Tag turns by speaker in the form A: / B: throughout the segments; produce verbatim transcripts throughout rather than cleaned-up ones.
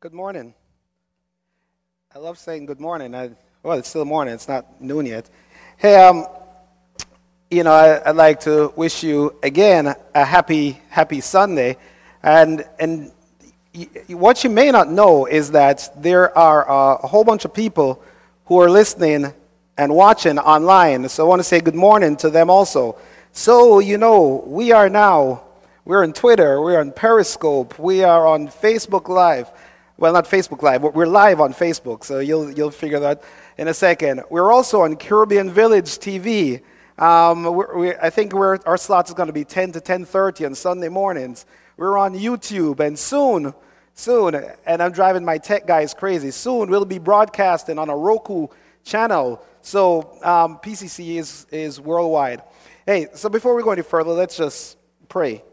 A: Good morning. I love saying good morning. I, well, it's still morning. It's not noon yet. Hey, um, you know, I, I'd like to wish you again a happy, happy Sunday. And and y- what you may not know is that there are uh, a whole bunch of people who are listening and watching online. So I want to say good morning to them also. So, you know, we are now, we're on Twitter, we're on Periscope, we are on Facebook Live. Well, not Facebook Live, but we're live on Facebook, so you'll you'll figure that in a second. We're also on Caribbean Village T V. Um, we're, we, I think we're, our slot is going to be ten to ten thirty on Sunday mornings. We're on YouTube, and soon, soon, and I'm driving my tech guys crazy, soon we'll be broadcasting on a Roku channel. So um, P C C is, is worldwide. Hey, so before we go any further, let's just pray.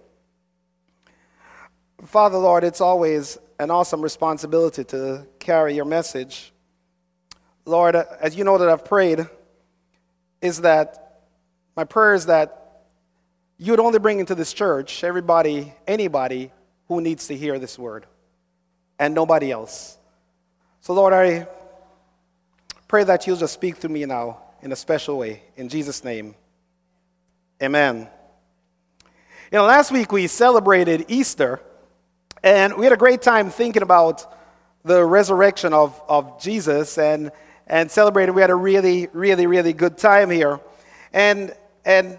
A: Father, Lord, it's always an awesome responsibility to carry your message. Lord, as you know that I've prayed, is that my prayer is that you would only bring into this church everybody, anybody who needs to hear this word, and nobody else. So Lord, I pray that you'll just speak to me now in a special way. In Jesus' name, amen. You know, last week we celebrated Easter. And we had a great time thinking about the resurrection of, of Jesus and, and celebrating. We had a really, really, really good time here. And, and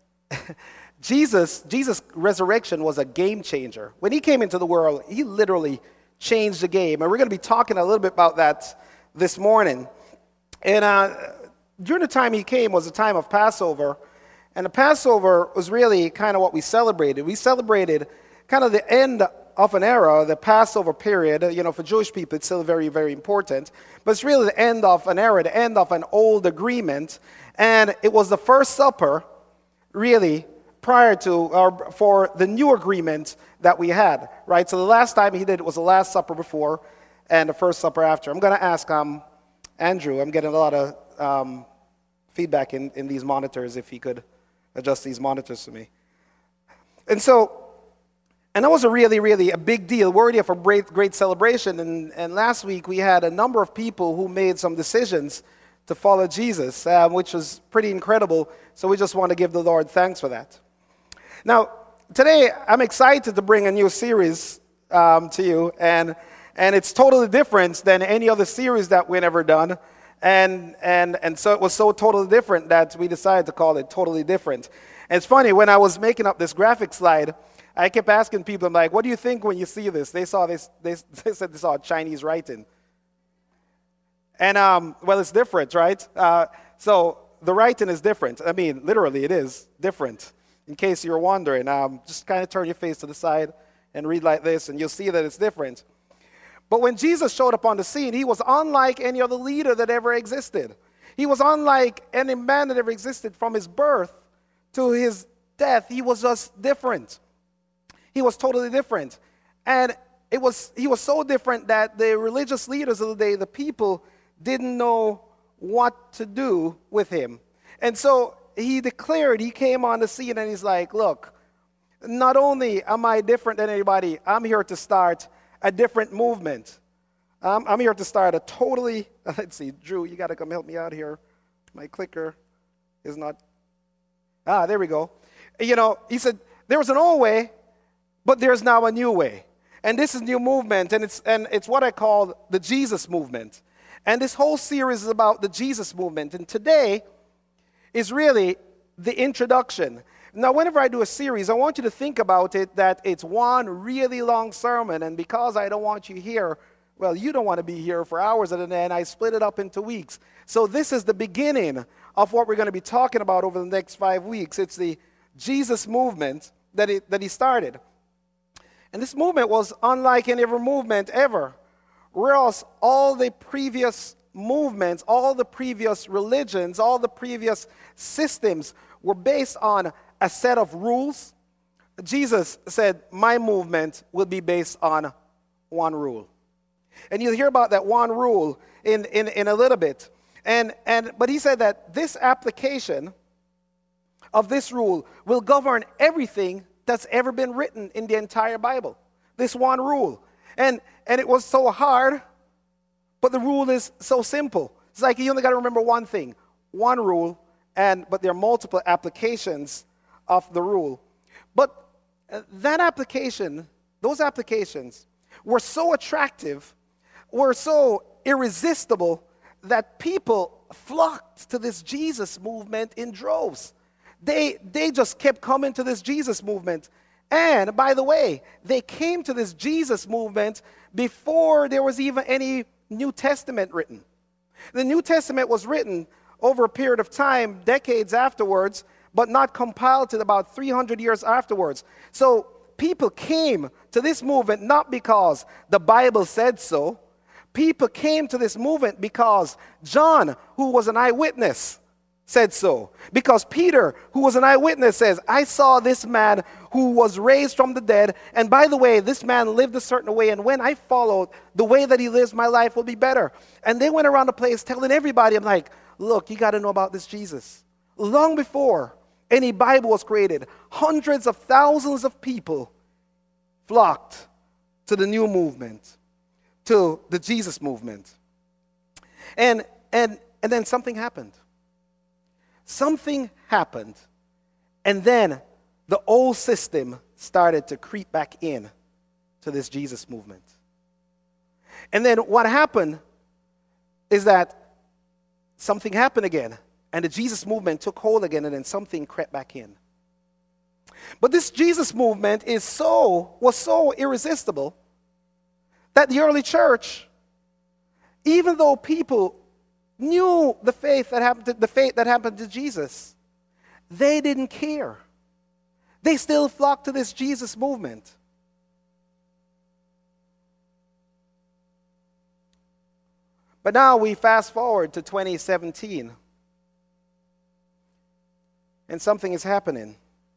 A: Jesus, Jesus' resurrection was a game changer. When he came into the world, he literally changed the game. And we're going to be talking a little bit about that this morning. And uh, during the time he came was a time of Passover. And the Passover was really kind of what we celebrated. We celebrated kind of the end of an era, the Passover period. You know, for Jewish people, it's still very, very important. But it's really the end of an era, the end of an old agreement. And it was the first supper, really, prior to, or for the new agreement that we had, right? So the last time he did it was the Last Supper before and the first supper after. I'm going to ask um, Andrew, I'm getting a lot of um, feedback in, in these monitors, if he could adjust these monitors for me. And so, And that was a really, really a big deal, worthy of a great, great celebration. And, and last week we had a number of people who made some decisions to follow Jesus, um, which was pretty incredible. So we just want to give the Lord thanks for that. Now, today I'm excited to bring a new series um, to you, and and it's totally different than any other series that we've ever done. And and and so it was so totally different that we decided to call it Totally Different. And it's funny, when I was making up this graphic slide, I kept asking people, I'm like, what do you think when you see this? They saw this, they, they said they saw Chinese writing. And, um, well, it's different, right? Uh, so the writing is different. I mean, literally, it is different. In case you're wondering, um, just kind of turn your face to the side and read like this, and you'll see that it's different. But when Jesus showed up on the scene, he was unlike any other leader that ever existed. He was unlike any man that ever existed from his birth to his death. He was just different. He was totally different. And it was he was so different that the religious leaders of the day, the people, didn't know what to do with him. And so he declared, he came on the scene and he's like, look, not only am I different than anybody, I'm here to start a different movement. Um, I'm here to start a totally, let's see, Drew, you got to come help me out here. My clicker is not, ah, there we go. You know, he said, there was an old way, but there's now a new way. And this is a new movement, and it's and it's what I call the Jesus movement. And this whole series is about the Jesus movement. And today is really the introduction. Now, whenever I do a series, I want you to think about it that it's one really long sermon. And because I don't want you here, well, you don't want to be here for hours at an end, I split it up into weeks. So this is the beginning of what we're going to be talking about over the next five weeks. It's the Jesus movement that, it, that he started. And this movement was unlike any other movement ever. Whereas all the previous movements, all the previous religions, all the previous systems were based on a set of rules, Jesus said, my movement will be based on one rule. And you'll hear about that one rule in, in, in a little bit. And, and but he said that this application of this rule will govern everything that's ever been written in the entire Bible. This one rule. And, and it was so hard, but the rule is so simple. It's like you only got to remember one thing, one rule, and but there are multiple applications of the rule. But uh, that application, those applications were so attractive, were so irresistible that people flocked to this Jesus movement in droves. They, they just kept coming to this Jesus movement. And by the way, they came to this Jesus movement before there was even any New Testament written. The New Testament was written over a period of time, decades afterwards, but not compiled till about three hundred years afterwards. So people came to this movement not because the Bible said so. People came to this movement because John, who was an eyewitness, said so. Because Peter, who was an eyewitness, says, I saw this man who was raised from the dead. And by the way, this man lived a certain way. And when I followed the way that he lives, my life will be better. And they went around the place telling everybody, I'm like, look, you got to know about this Jesus. Long before any Bible was created, hundreds of thousands of people flocked to the new movement, to the Jesus movement. And, and, and then something happened. Something happened, and then the old system started to creep back in to this Jesus movement. And then what happened is that something happened again, and the Jesus movement took hold again, and then something crept back in. But this Jesus movement is so was so irresistible that the early church, even though people knew the faith that happened to, the fate that happened to Jesus, they didn't care. They still flocked to this Jesus movement. But now we fast forward to twenty seventeen, and something is happening.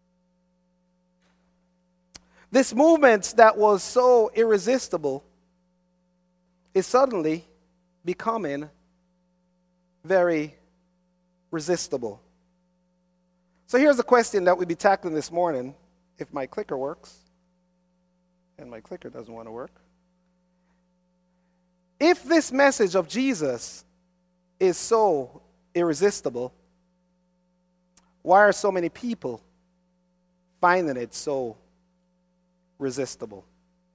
A: This movement that was so irresistible is suddenly becoming very resistible. So here's a question that we'll be tackling this morning, if my clicker works. And my clicker doesn't want to work. If this message of Jesus is so irresistible, why are so many people finding it so resistible?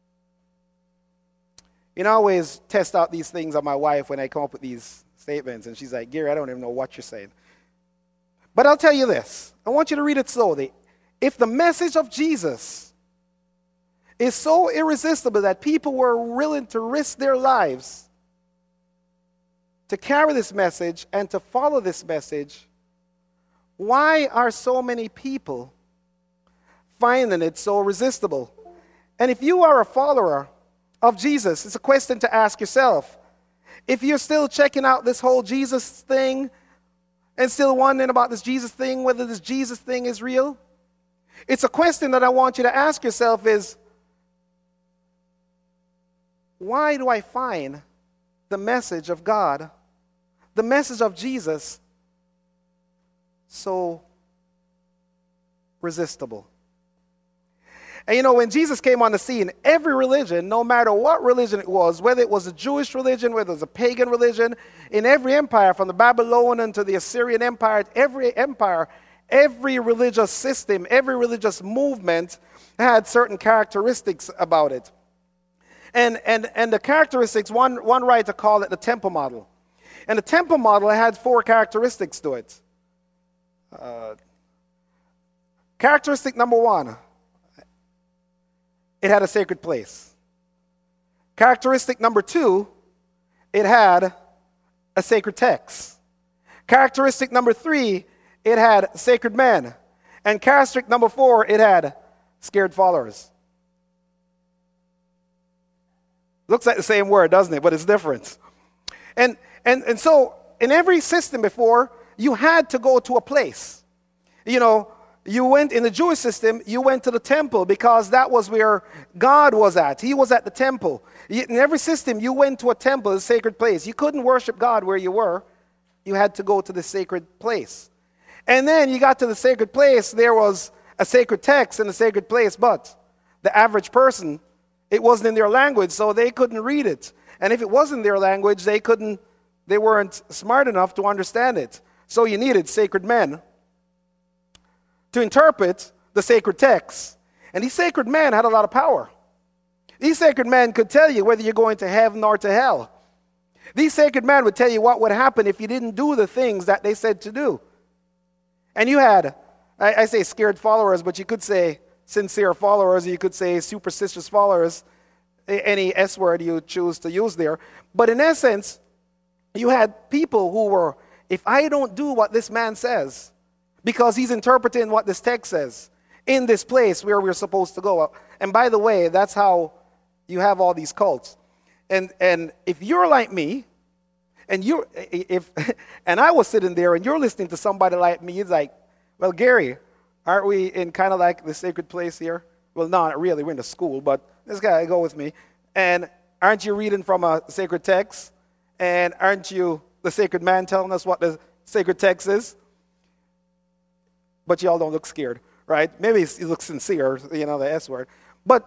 A: You know, I always test out these things on my wife when I come up with these statements, and she's like, Gary, I don't even know what you're saying. But I'll tell you this. I want you to read it slowly. If the message of Jesus is so irresistible that people were willing to risk their lives to carry this message and to follow this message, why are so many people finding it so resistible? And if you are a follower of Jesus, it's a question to ask yourself. If you're still checking out this whole Jesus thing and still wondering about this Jesus thing, whether this Jesus thing is real, it's a question that I want you to ask yourself is, why do I find the message of God, the message of Jesus, so resistible? And you know, when Jesus came on the scene, every religion, no matter what religion it was, whether it was a Jewish religion, whether it was a pagan religion, in every empire, from the Babylonian to the Assyrian Empire, every empire, every religious system, every religious movement had certain characteristics about it. And, and, and the characteristics, one, one writer called it the temple model. And the temple model had four characteristics to it. Uh, characteristic number one, it had a sacred place. Characteristic number two, it had a sacred text. Characteristic number three, it had sacred men. And characteristic number four, it had scared followers. Looks like the same word, doesn't it? But it's different. And, and, and so in every system before, you had to go to a place. You know, you went in the Jewish system, you went to the temple because that was where God was at. He was at the temple. In every system, you went to a temple, a sacred place. You couldn't worship God where you were. You had to go to the sacred place. And then you got to the sacred place, there was a sacred text in the sacred place, but the average person It wasn't in their language, so they couldn't read it. And if it wasn't their language, they couldn't, they weren't smart enough to understand it. So you needed sacred men to interpret the sacred texts. And these sacred men had a lot of power. These sacred men could tell you whether you're going to heaven or to hell. These sacred men would tell you what would happen if you didn't do the things that they said to do. And you had, I, I say scared followers, but you could say sincere followers, you could say superstitious followers, any S word you choose to use there. But in essence, you had people who were, if I don't do what this man says, because he's interpreting what this text says, in this place where we're supposed to go. And by the way, that's how you have all these cults. And and if you're like me, and you if and I was sitting there and you're listening to somebody like me, it's like, well, Gary, aren't we in kind of like the sacred place here? Well, not really, we're in the school, but this guy, go with me. And aren't you reading from a sacred text? And aren't you the sacred man telling us what the sacred text is? But y'all don't look scared, right? Maybe you look sincere, you know, the S word. But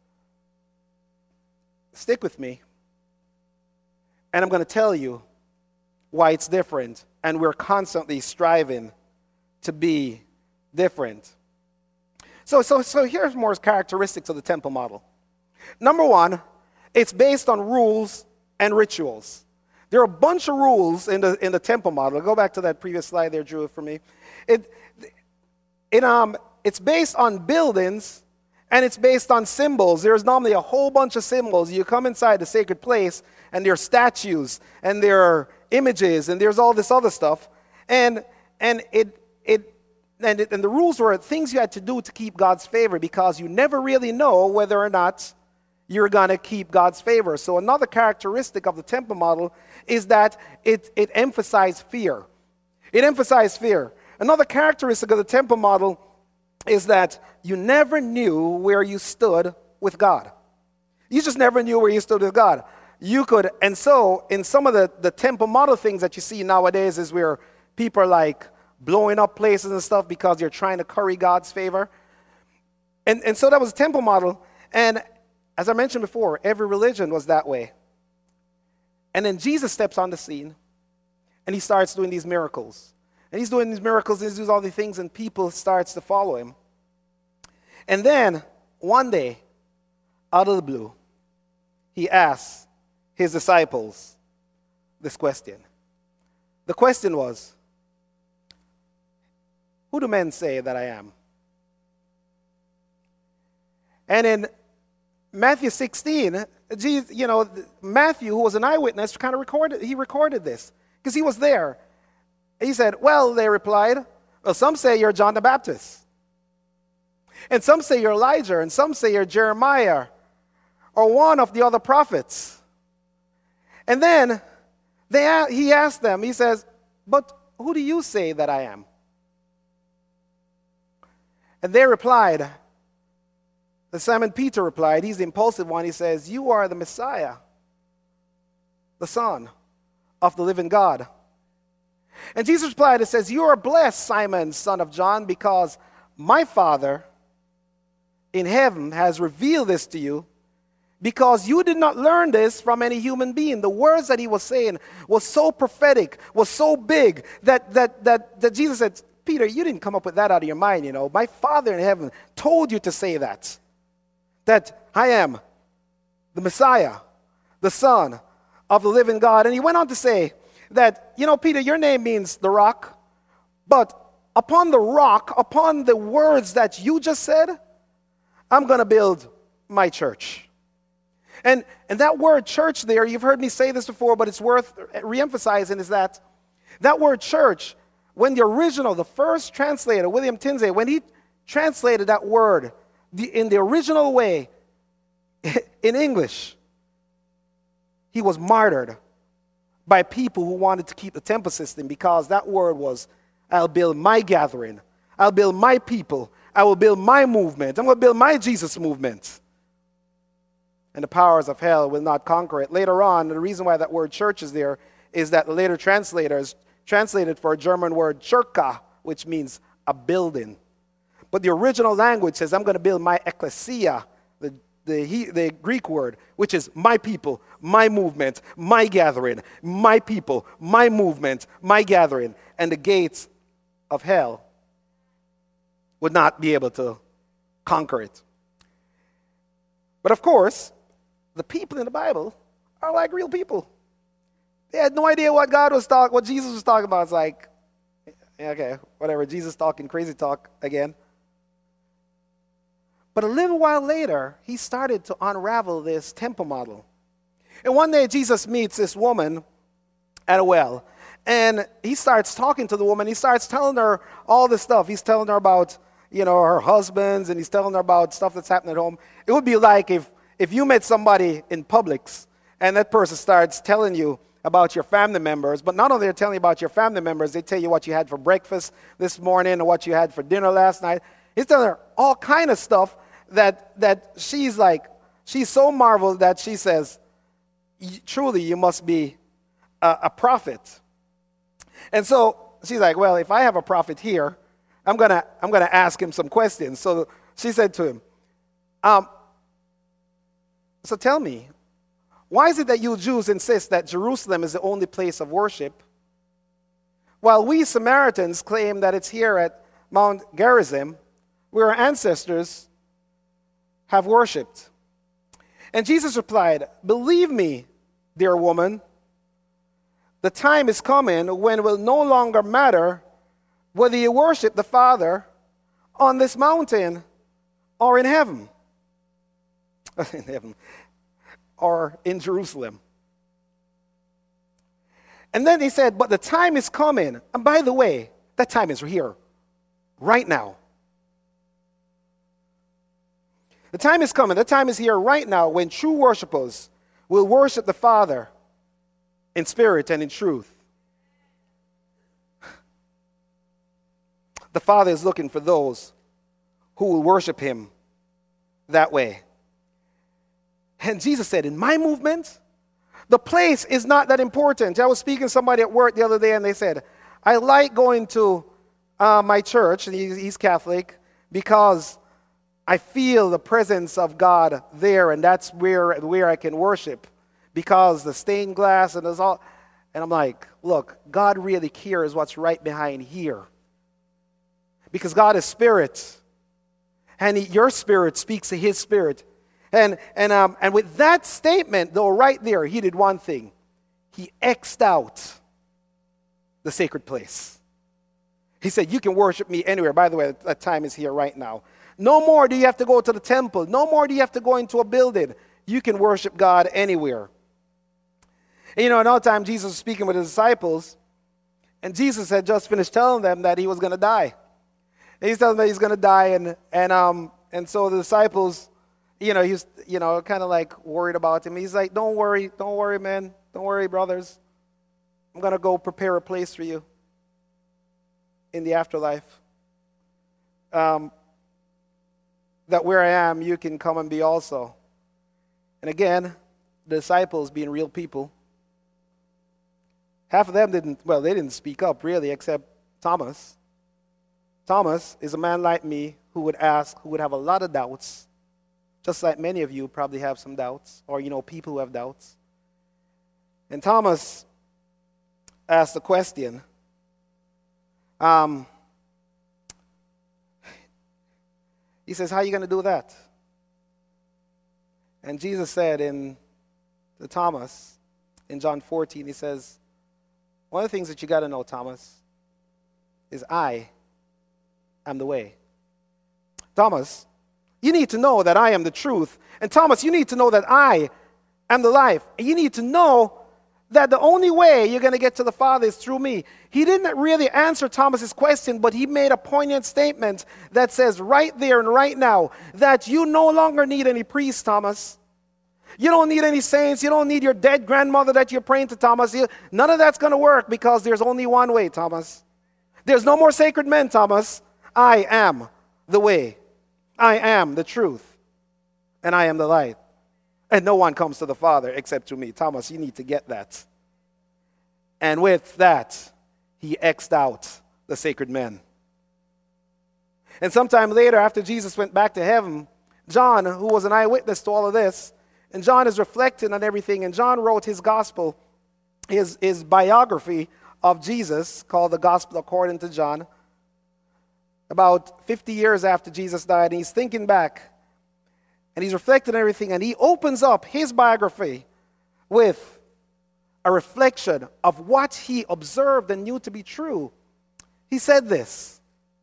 A: stick with me. And I'm going to tell you why it's different. And we're constantly striving to be different. So, so, so here's more characteristics of the temple model. Number one, it's based on rules and rituals. There are a bunch of rules in the in the temple model. Go back to that previous slide there, Drew, for me. It, it um it's based on buildings and it's based on symbols. There's normally a whole bunch of symbols. You come inside the sacred place and there are statues and there are images and there's all this other stuff. And and it it and, it, and the rules were things you had to do to keep God's favor, because you never really know whether or not you're going to keep God's favor. So another characteristic of the temple model is that it, it emphasized fear. It emphasized fear. Another characteristic of the temple model is that you never knew where you stood with God. You just never knew where you stood with God. You could, and so in some of the, the temple model things that you see nowadays is where people are like blowing up places and stuff because they're trying to curry God's favor. And, and so that was a temple model. And as I mentioned before, every religion was that way. And then Jesus steps on the scene, and he starts doing these miracles. And he's doing these miracles, and he does all these things, and people starts to follow him. And then, one day, out of the blue, he asks his disciples this question. The question was, who do men say that I am? And in Matthew sixteen, Jesus, you know, Matthew, who was an eyewitness, kind of recorded, he recorded this because he was there. He said, well, they replied, well, some say you're John the Baptist. And some say you're Elijah, and some say you're Jeremiah or one of the other prophets. And then they, he asked them, he says, but who do you say that I am? And they replied, and Simon Peter replied, he's the impulsive one, he says, you are the Messiah, the Son of the living God. And Jesus replied and says, you are blessed, Simon, son of John, because my Father in heaven has revealed this to you, because you did not learn this from any human being. The words that he was saying was so prophetic, was so big, that, that, that, that Jesus said, Peter, you didn't come up with that out of your mind, you know. My Father in heaven told you to say that. That I am the Messiah, the Son of the living God. And he went on to say that, you know, Peter, your name means the rock, but upon the rock, upon the words that you just said, I'm going to build my church. And, and that word church there, you've heard me say this before, but it's worth reemphasizing, is that that word church, when the original, the first translator, William Tyndale, when he translated that word the, in the original way in English, he was martyred by people who wanted to keep the temple system, because that word was, I'll build my gathering, I'll build my people, I will build my movement, I'm going to build my Jesus movement. And the powers of hell will not conquer it. Later on, the reason why that word church is there is that the later translators translated for a German word Kirche, which means a building. But the original language says, I'm going to build my ecclesia, the, the, he, the Greek word, which is my people, my movement, my gathering, my people, my movement, my gathering. And the gates of hell would not be able to conquer it. But of course, the people in the Bible are like real people. They had no idea what God was talking, what Jesus was talking about. It's like, okay, whatever, Jesus talking crazy talk again. But a little while later, he started to unravel this temple model. And one day, Jesus meets this woman at a well. And he starts talking to the woman. He starts telling her all this stuff. He's telling her about, you know, her husbands, and he's telling her about stuff that's happening at home. It would be like if, if you met somebody in Publix, and that person starts telling you about your family members, but not only they're telling you about your family members, they tell you what you had for breakfast this morning or what you had for dinner last night. He's telling her all kind of stuff that, that she's like, she's so marveled that she says, truly, you must be a, a prophet. And so she's like, well, if I have a prophet here, I'm gonna I'm gonna ask him some questions. So she said to him, um, so tell me, why is it that you Jews insist that Jerusalem is the only place of worship, while we Samaritans claim that it's here at Mount Gerizim, where our ancestors have worshipped? And Jesus replied, believe me, dear woman, the time is coming when it will no longer matter whether you worship the Father on this mountain or in heaven. in heaven. Or in Jerusalem. And then he said, but the time is coming. And by the way, that time is here, right now. The time is coming, the time is here right now when true worshipers will worship the Father in spirit and in truth. The Father is looking for those who will worship him that way. And Jesus said, in my movement, the place is not that important. I was speaking to somebody at work the other day, and they said, I like going to uh, my church, and he's, he's Catholic, because I feel the presence of God there, and that's where, where I can worship, because the stained glass and there's all. And I'm like, look, God really cares what's right behind here. Because God is spirit, and he, your spirit speaks to his spirit. And, and, um, and with that statement, though, right there, he did one thing. He X'd out the sacred place. He said, you can worship me anywhere. By the way, that time is here right now. No more do you have to go to the temple. No more do you have to go into a building. You can worship God anywhere. And you know, another time Jesus was speaking with his disciples, and Jesus had just finished telling them that he was going to die. And he's telling them that he's going to die, and, and, um, and so the disciples, you know, he's, you know, kind of like worried about him. He's like, don't worry, don't worry, man. Don't worry, brothers. I'm going to go prepare a place for you in the afterlife. Um, that where I am, you can come and be also. And again, the disciples being real people, half of them didn't, well, they didn't speak up really, except Thomas. Thomas is a man like me who would ask, who would have a lot of doubts, just like many of you probably have some doubts, or, you know, people who have doubts. And Thomas asked the question, um, he says, how are you going to do that? And Jesus said in to Thomas, in John fourteen, he says, one of the things that you got to know, Thomas, is I am the way. Thomas, you need to know that I am the truth. And Thomas, you need to know that I am the life. And you need to know that the only way you're going to get to the Father is through me. He didn't really answer Thomas's question, but he made a poignant statement that says right there and right now that you no longer need any priest, Thomas. You don't need any saints. You don't need your dead grandmother that you're praying to, Thomas. You, none of that's going to work because there's only one way, Thomas. There's no more sacred men, Thomas. I am the way. I am the truth. And I am the light. And no one comes to the Father except through me. Thomas, you need to get that. And with that, he X'd out the sacred men. And sometime later, after Jesus went back to heaven, John, who was an eyewitness to all of this, and John is reflecting on everything, and John wrote his gospel, his, his biography of Jesus, called the Gospel According to John, about fifty years after Jesus died, and he's thinking back, and he's reflecting on everything, and he opens up his biography with a reflection of what he observed and knew to be true. He said this: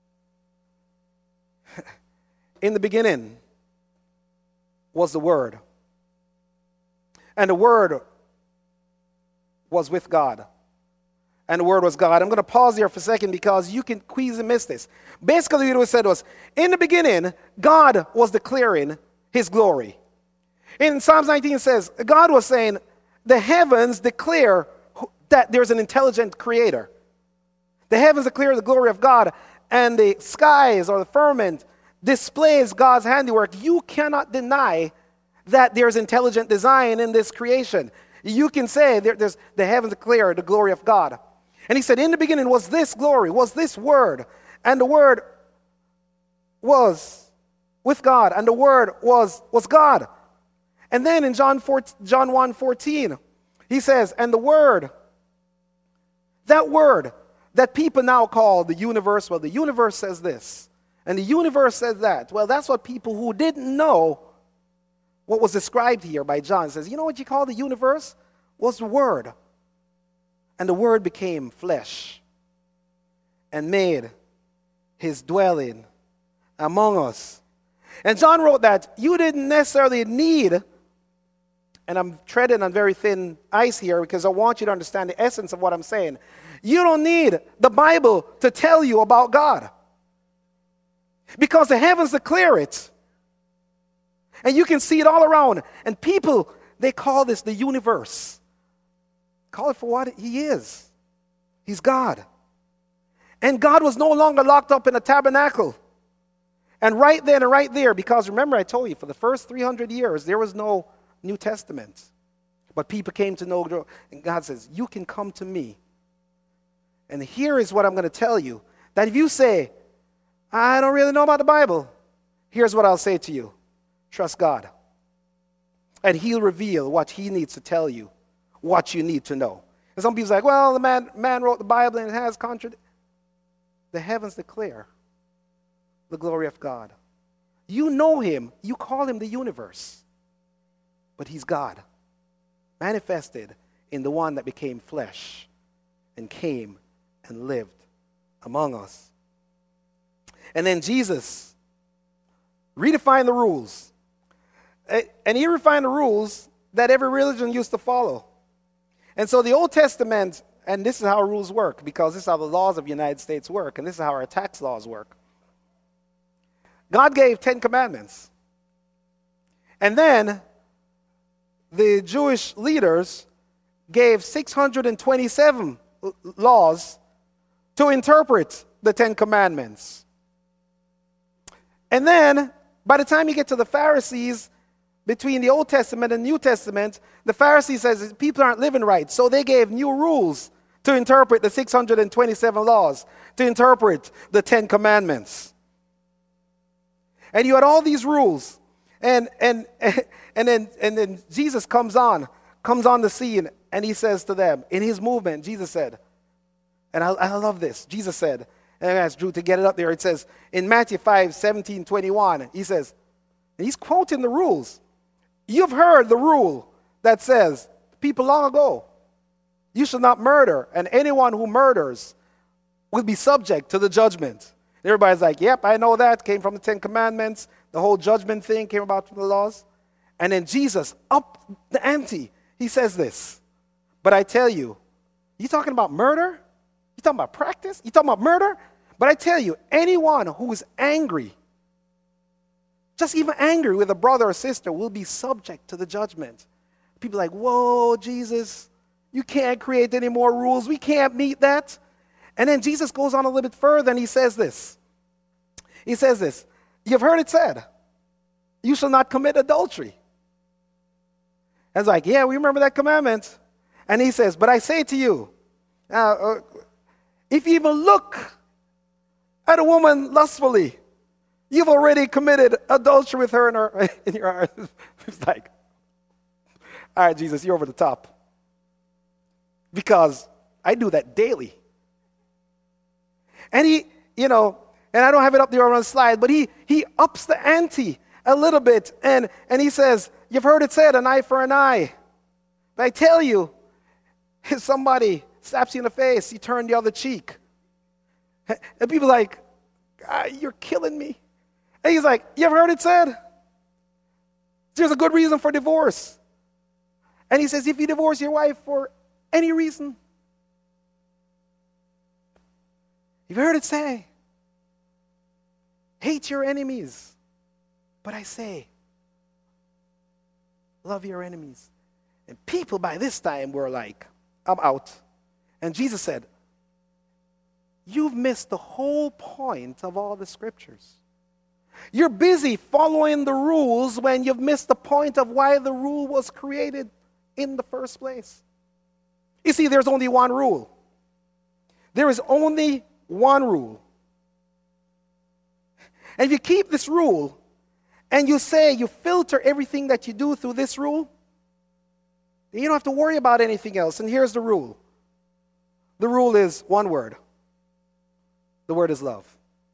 A: in the beginning was the Word, and the Word was with God, and the Word was God. I'm going to pause here for a second because you can easily miss this. Basically, what it said was, in the beginning, God was declaring His glory. In Psalms nineteen, it says, God was saying, the heavens declare that there's an intelligent creator. The heavens declare the glory of God, and the skies or the firmament displays God's handiwork. You cannot deny that there's intelligent design in this creation. You can say there, there's the heavens declare the glory of God. And he said, in the beginning was this glory, was this Word, and the Word was with God, and the Word was, was God. And then in John, four, John one fourteen, he says, and the Word, that Word that people now call the universe, well, the universe says this, and the universe says that. Well, that's what people who didn't know what was described here by John says, you know what you call the universe? Was the Word. And the Word became flesh and made His dwelling among us. And John wrote that you didn't necessarily need, and I'm treading on very thin ice here because I want you to understand the essence of what I'm saying. You don't need the Bible to tell you about God, because the heavens declare it. And you can see it all around. And people, they call this the universe. Call it for what He is. He's God. And God was no longer locked up in a tabernacle. And right then and right there, because remember I told you, for the first three hundred years, there was no New Testament. But people came to know, and God says, you can come to me. And here is what I'm going to tell you. That if you say, I don't really know about the Bible, here's what I'll say to you. Trust God. And He'll reveal what He needs to tell you, what you need to know. And some people say, well, the man, man wrote the Bible and it has contradiction. The heavens declare the glory of God. You know Him. You call Him the universe. But He's God, manifested in the one that became flesh and came and lived among us. And then Jesus redefined the rules. And He redefined the rules that every religion used to follow. And so the Old Testament, and this is how rules work, because this is how the laws of the United States work, and this is how our tax laws work. God gave Ten Commandments. And then the Jewish leaders gave six hundred twenty-seven laws to interpret the Ten Commandments. And then, by the time you get to the Pharisees, between the Old Testament and New Testament, the Pharisees says people aren't living right. So they gave new rules to interpret the six hundred twenty-seven laws, to interpret the Ten Commandments. And you had all these rules. And and and then and then Jesus comes on, comes on the scene, and He says to them, in His movement, Jesus said, and I, I love this, Jesus said, and I asked Drew to get it up there, it says, in Matthew five, seventeen, twenty-one, He says, and He's quoting the rules. You've heard the rule that says, people long ago, you shall not murder, and anyone who murders will be subject to the judgment. And everybody's like, yep, I know that, came from the Ten Commandments. The whole judgment thing came about from the laws. And then Jesus, up the ante, He says this, but I tell you, you talking about murder? You talking about practice? You talking about murder? But I tell you, anyone who is angry, just even angry with a brother or sister, will be subject to the judgment. People are like, whoa, Jesus, you can't create any more rules. We can't meet that. And then Jesus goes on a little bit further and He says this. He says this, you've heard it said, you shall not commit adultery. And it's like, yeah, we remember that commandment. And He says, but I say to you, uh, uh, if you even look at a woman lustfully, You've already committed adultery with her in, her, in your heart. It's like, all right, Jesus, you're over the top. Because I do that daily. And he, you know, and I don't have it up there on the slide, but he he ups the ante a little bit. And, and he says, you've heard it said, an eye for an eye. But I tell you, if somebody slaps you in the face, you turn the other cheek. And people are like, God, you're killing me. And he's like, you ever heard it said? There's a good reason for divorce. And he says, if you divorce your wife for any reason, you've heard it say, hate your enemies. But I say, love your enemies. And people by this time were like, I'm out. And Jesus said, you've missed the whole point of all the scriptures. You're busy following the rules when you've missed the point of why the rule was created in the first place. You see, there's only one rule. There is only one rule. And if you keep this rule, and you say you filter everything that you do through this rule, then you don't have to worry about anything else. And here's the rule. The rule is one word. The word is love.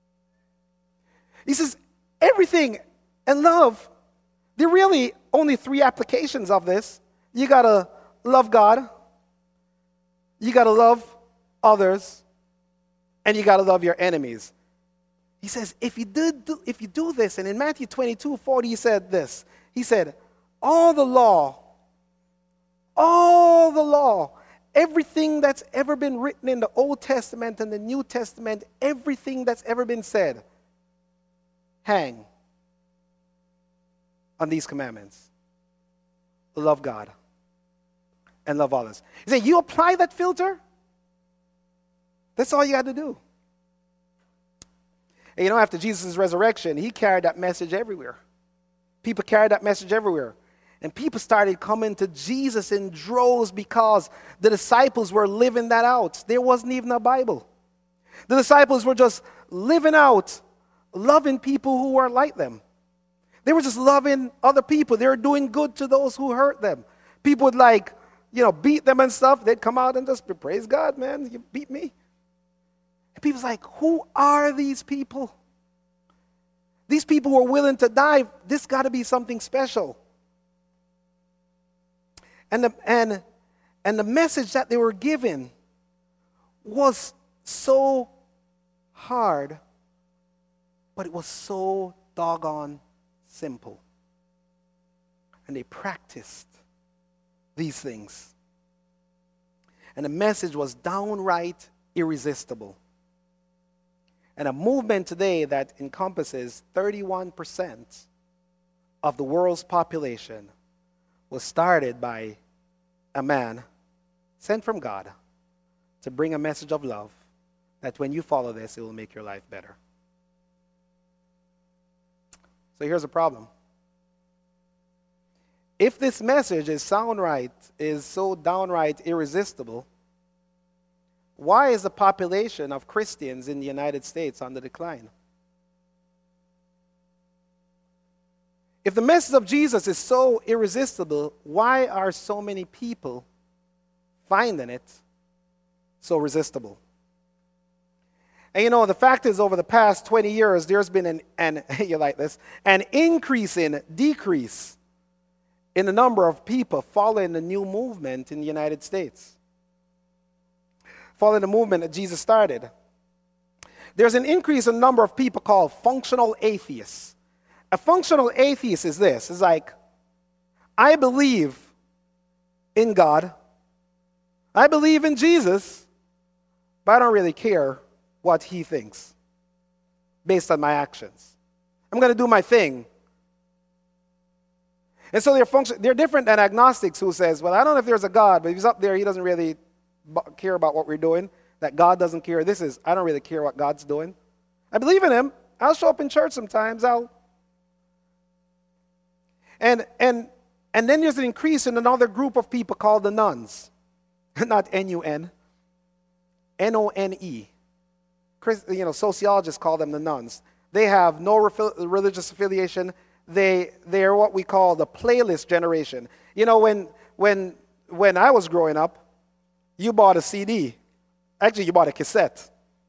A: He says, everything and love, there are really only three applications of this. You got to love God, you got to love others, and you got to love your enemies. He says, if you, did do, if you do this, and in Matthew twenty-two forty, he said this. He said, all the law, all the law, everything that's ever been written in the Old Testament and the New Testament, everything that's ever been said, hang on these commandments. Love God and love others. He said, you apply that filter, that's all you got to do. And you know, after Jesus' resurrection, he carried that message everywhere. People carried that message everywhere. And people started coming to Jesus in droves because the disciples were living that out. There wasn't even a Bible. The disciples were just living out, loving people who weren't like them. They were just loving other people. They were doing good to those who hurt them. People would like, you know, beat them and stuff. They'd come out and just praise God, man, you beat me. And people's like, who are these people? These people were willing to die. This got to be something special. And the, and, and the message that they were given was so hard, but it was so doggone simple. And they practiced these things. And the message was downright irresistible. And a movement today that encompasses thirty-one percent of the world's population was started by a man sent from God to bring a message of love that when you follow this, it will make your life better. So here's the problem. If this message is downright, is so downright irresistible, why is the population of Christians in the United States on the decline? If the message of Jesus is so irresistible, why are so many people finding it so resistible? And you know, the fact is, over the past twenty years, there's been an, an you like this, an increase in decrease in the number of people following the new movement in the United States. Following the movement that Jesus started. There's an increase in the number of people called functional atheists. A functional atheist is this. It's like, I believe in God. I believe in Jesus, but I don't really care what he thinks based on my actions. I'm going to do my thing. And so they're, function- they're different than agnostics who says, well, I don't know if there's a God, but if he's up there, he doesn't really care about what we're doing, that God doesn't care. This is, I don't really care what God's doing. I believe in him. I'll show up in church sometimes. I'll And, and, and then there's an increase in another group of people called the nuns. Not N U N. N O N E. Chris, you know, sociologists call them the nuns. They have no refi- religious affiliation. They, they are what we call the playlist generation. You know, when, when, when I was growing up, you bought a C D. Actually, you bought a cassette.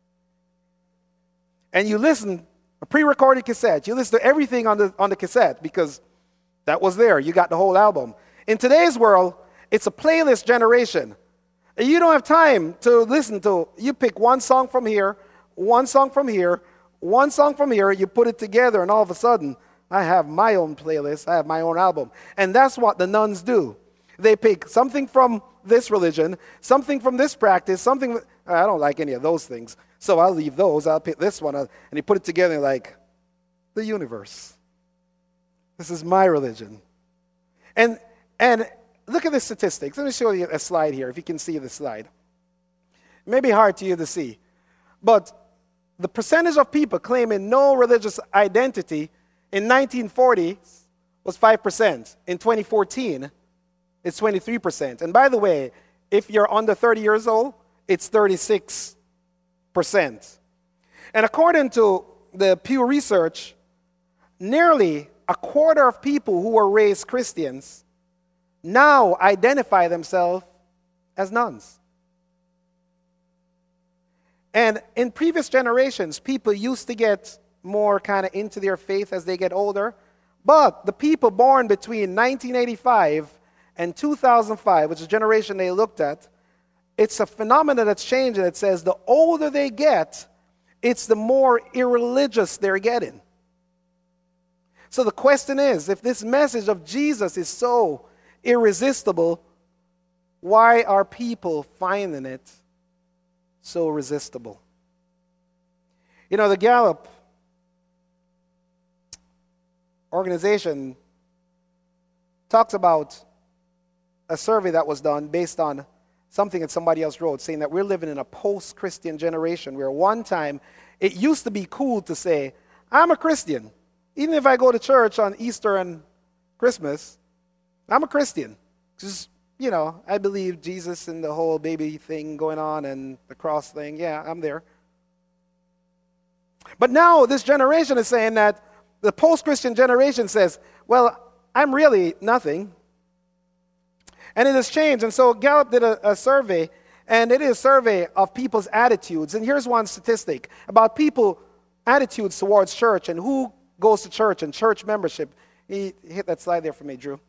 A: And you listened, a pre-recorded cassette. You listen to everything on the, on the cassette because that was there. You got the whole album. In today's world, it's a playlist generation. You don't have time to listen to, you pick one song from here, one song from here, one song from here, you put it together, and all of a sudden, I have my own playlist, I have my own album. And that's what the nuns do. They pick something from this religion, something from this practice, something, I don't like any of those things, so I'll leave those, I'll pick this one, and you put it together like, the universe. This is my religion. And, and look at the statistics. Let me show you a slide here, if you can see the slide. It may be hard to you to see, but the percentage of people claiming no religious identity in nineteen forty was five percent. In twenty fourteen, it's twenty-three percent. And by the way, if you're under thirty years old, it's thirty-six percent. And according to the Pew Research, nearly a quarter of people who were raised Christians now identify themselves as nuns. And in previous generations, people used to get more kind of into their faith as they get older. But the people born between nineteen eighty-five and two thousand five, which is the generation they looked at, it's a phenomenon that's changing. It says the older they get, it's the more irreligious they're getting. So the question is, if this message of Jesus is so irresistible, why are people finding it so resistible? You know, the Gallup organization talks about a survey that was done based on something that somebody else wrote, saying that we're living in a post-Christian generation where one time it used to be cool to say, I'm a Christian. Even if I go to church on Easter and Christmas, I'm a Christian. Just, you know, I believe Jesus and the whole baby thing going on and the cross thing. Yeah, I'm there. But now this generation is saying that the post-Christian generation says, well, I'm really nothing. And it has changed. And so Gallup did a, a survey, and it is a survey of people's attitudes. And here's one statistic about people attitudes towards church and who goes to church and church membership. He hit that slide there for me, Drew.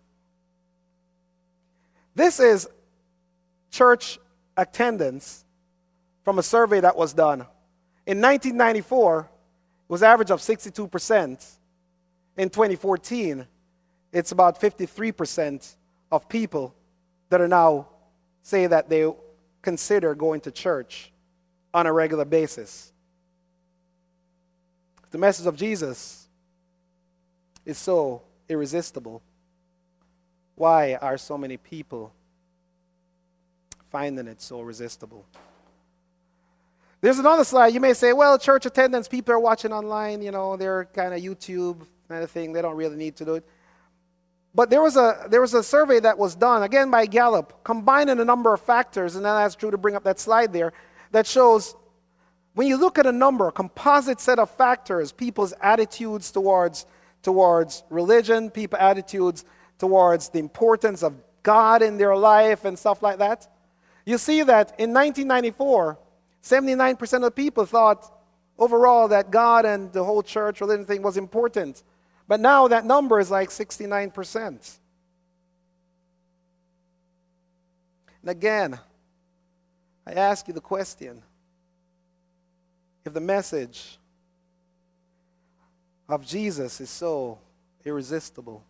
A: This is church attendance from a survey that was done. In nineteen ninety-four, it was an average of sixty-two percent. In twenty fourteen, it's about fifty-three percent of people that are now say that they consider going to church on a regular basis. The message of Jesus is so irresistible. Why are so many people finding it so resistible? There's another slide. You may say, well, church attendance, people are watching online, you know, they're kind of YouTube kind of thing. They don't really need to do it. But there was a there was a survey that was done, again by Gallup, combining a number of factors, and then I asked Drew to bring up that slide there, that shows when you look at a number, a composite set of factors, people's attitudes towards, towards religion, people's attitudes towards the importance of God in their life and stuff like that, you see that in nineteen ninety-four, seventy-nine percent of people thought overall that God and the whole church religion thing was important. But now that number is like sixty-nine percent. And again, I ask you the question, if the message of Jesus is so irresistible,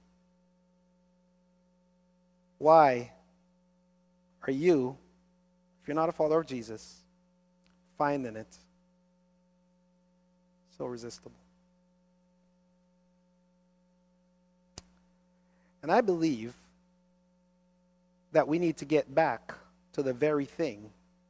A: why are you, if you're not a follower of Jesus, finding it so resistible? And I believe that we need to get back to the very thing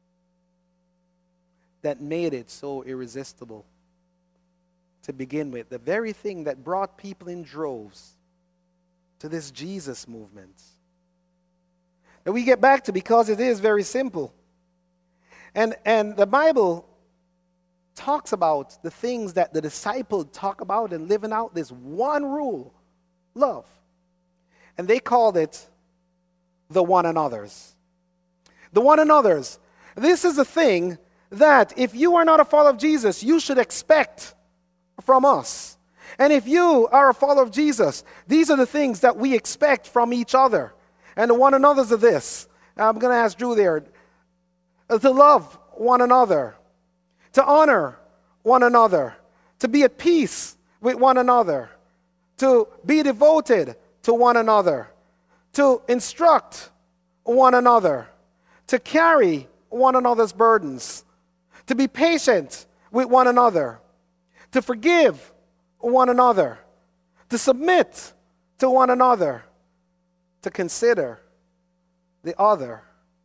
A: that made it so irresistible to begin with, the very thing that brought people in droves to this Jesus movement. That we get back to because it is very simple. And, and the Bible talks about the things that the disciples talk about and living out this one rule, love. And they called it the one another's. The one another's. This is a thing that if you are not a follower of Jesus, you should expect from us. And if you are a follower of Jesus, these are the things that we expect from each other. And the one another's are this. I'm going to ask Drew there. To love one another. To honor one another. To be at peace with one another. To be devoted to one another. To instruct one another. To carry one another's burdens. To be patient with one another. To forgive one another. To submit to one another. To consider the other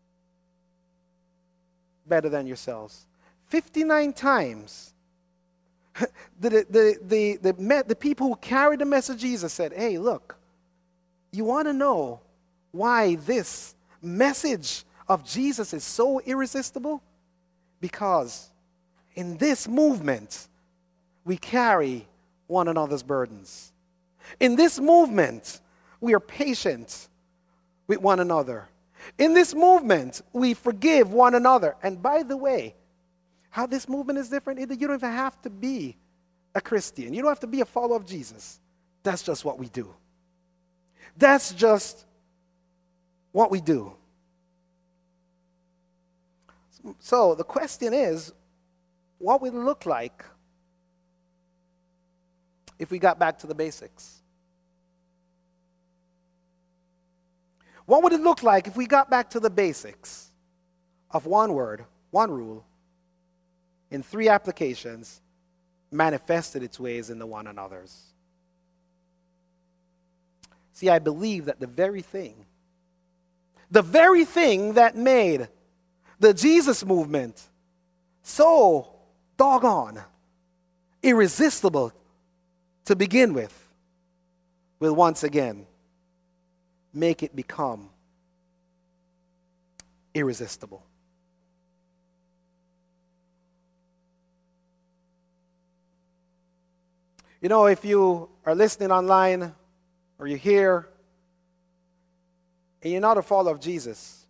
A: better than yourselves. fifty-nine times the, the, the, the, the people who carried the message of Jesus said, hey, look, you want to know why this message of Jesus is so irresistible? Because in this movement, we carry one another's burdens. In this movement, we are patient with one another. In this movement, we forgive one another. And by the way, how this movement is different, you don't even have to be a Christian. You don't have to be a follower of Jesus. That's just what we do. That's just what we do. So the question is, what would it look like if we got back to the basics? What would it look like if we got back to the basics of one word, one rule, in three applications, manifested its ways in the one another's? See, I believe that the very thing, the very thing that made the Jesus movement so doggone irresistible to begin with, will once again make it become irresistible. You know, if you are listening online or you're here and you're not a follower of Jesus,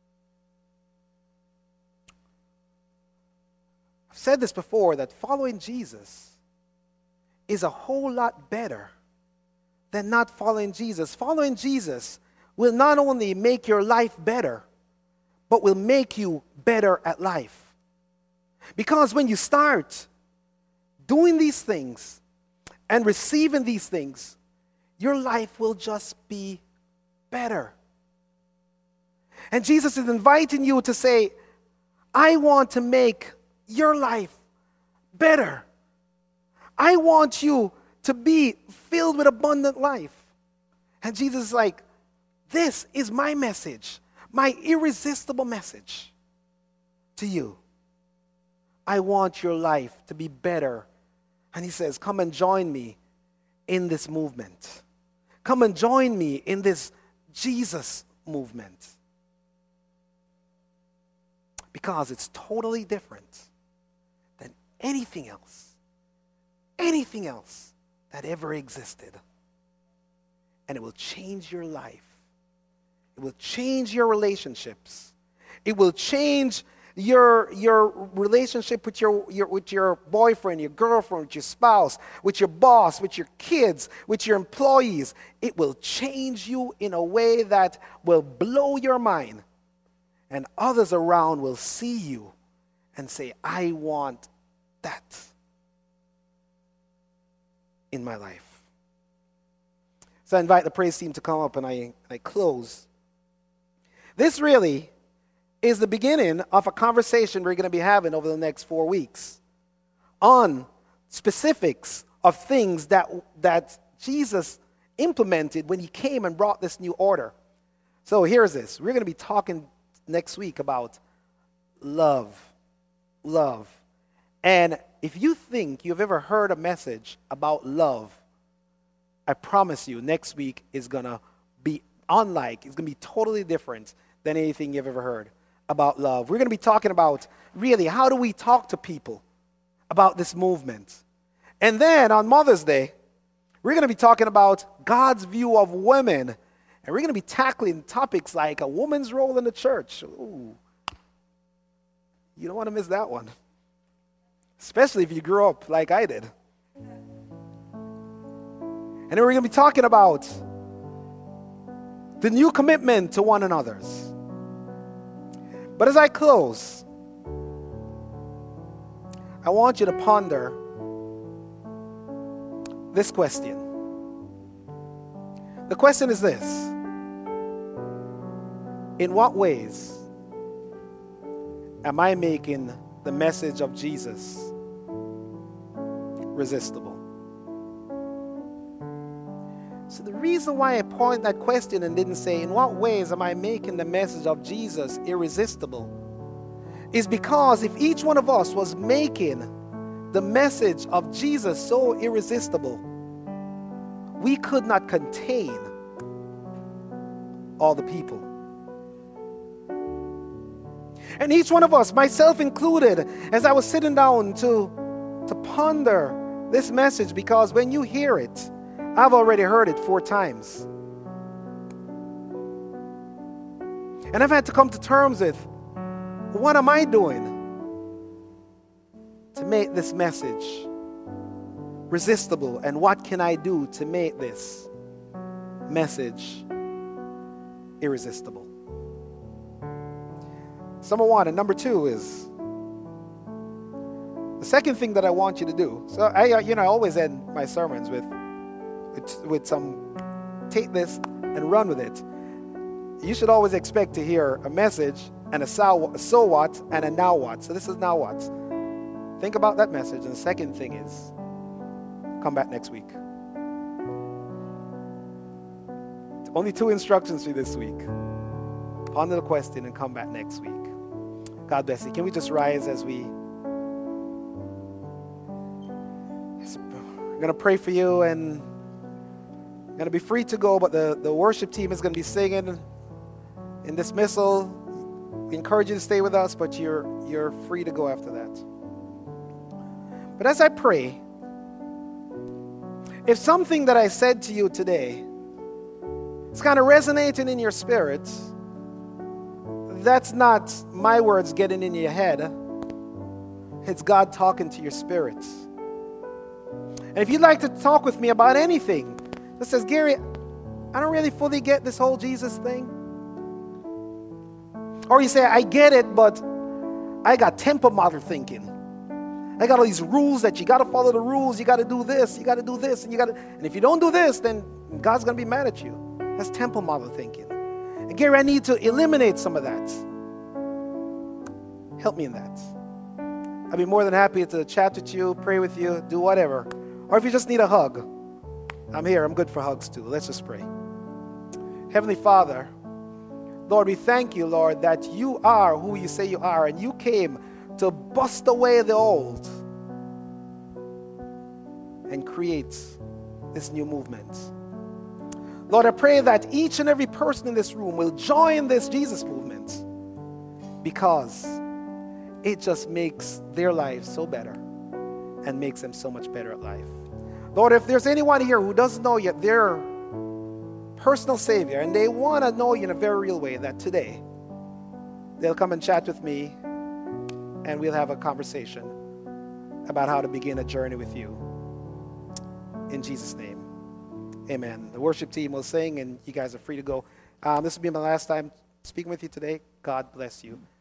A: I've said this before, that following Jesus is a whole lot better than not following Jesus. Following Jesus will not only make your life better, but will make you better at life. Because when you start doing these things and receiving these things, your life will just be better. And Jesus is inviting you to say, I want to make your life better. I want you to be filled with abundant life. And Jesus is like, this is my message, my irresistible message to you. I want your life to be better. And he says, come and join me in this movement. Come and join me in this Jesus movement. Because it's totally different than anything else. Anything else that ever existed. And it will change your life. It will change your relationships. It will change your, your relationship with your, your, with your boyfriend, your girlfriend, with your spouse, with your boss, with your kids, with your employees. It will change you in a way that will blow your mind. And others around will see you and say, I want that in my life. So I invite the praise team to come up, and I, I close. This really is the beginning of a conversation we're going to be having over the next four weeks on specifics of things that, that Jesus implemented when he came and brought this new order. So here's this. We're going to be talking next week about love. Love. And if you think you've ever heard a message about love, I promise you next week is going to be unlike, it's going to be totally different than anything you've ever heard about love. We're going to be talking about, really, how do we talk to people about this movement. And then on Mother's Day, we're going to be talking about God's view of women. And we're going to be tackling topics like a woman's role in the church. Ooh. You don't want to miss that one. Especially if you grew up like I did. And then we're going to be talking about the new commitment to one another's. But as I close, I want you to ponder this question. The question is this: in what ways am I making the message of Jesus resistible? So the reason why I point that question and didn't say, in what ways am I making the message of Jesus irresistible, is because if each one of us was making the message of Jesus so irresistible, we could not contain all the people. And each one of us, myself included, as I was sitting down to, to ponder this message, because when you hear it, I've already heard it four times. And I've had to come to terms with, what am I doing to make this message resistible? And what can I do to make this message irresistible? Number one. And number two is, the second thing that I want you to do. So I, you know, I always end my sermons with, with, with some, take this and run with it. You should always expect to hear a message and a so, a so what and a now what. So this is now what. Think about that message. And the second thing is, come back next week. Only two instructions for you this week. Ponder the question and come back next week. God bless you. Can we just rise as we... I'm going to pray for you, and I'm going to be free to go, but the, the worship team is going to be singing in dismissal. We encourage you to stay with us, but you're, you're free to go after that. But as I pray, if something that I said to you today is kind of resonating in your spirit, that's not my words getting in your head. It's God talking to your spirit. And if you'd like to talk with me about anything that says, Gary, I don't really fully get this whole Jesus thing. Or you say, I get it, but I got temple model thinking. I got all these rules that you got to follow the rules. You got to do this. You got to do this. And you got to, and if you don't do this, then God's going to be mad at you. That's temple model thinking. And Gary, I need to eliminate some of that. Help me in that. I'd be more than happy to chat with you, pray with you, do whatever. Or if you just need a hug, I'm here. I'm good for hugs too. Let's just pray. Heavenly Father, Lord, we thank you, Lord, that you are who you say you are, and you came to bust away the old and create this new movement. Lord, I pray that each and every person in this room will join this Jesus movement, because it just makes their lives so better and makes them so much better at life. Lord, if there's anyone here who doesn't know yet their personal Savior, and they want to know you in a very real way, that today they'll come and chat with me, and we'll have a conversation about how to begin a journey with you. In Jesus' name, amen. The worship team will sing, and you guys are free to go. Um, this will be my last time speaking with you today. God bless you.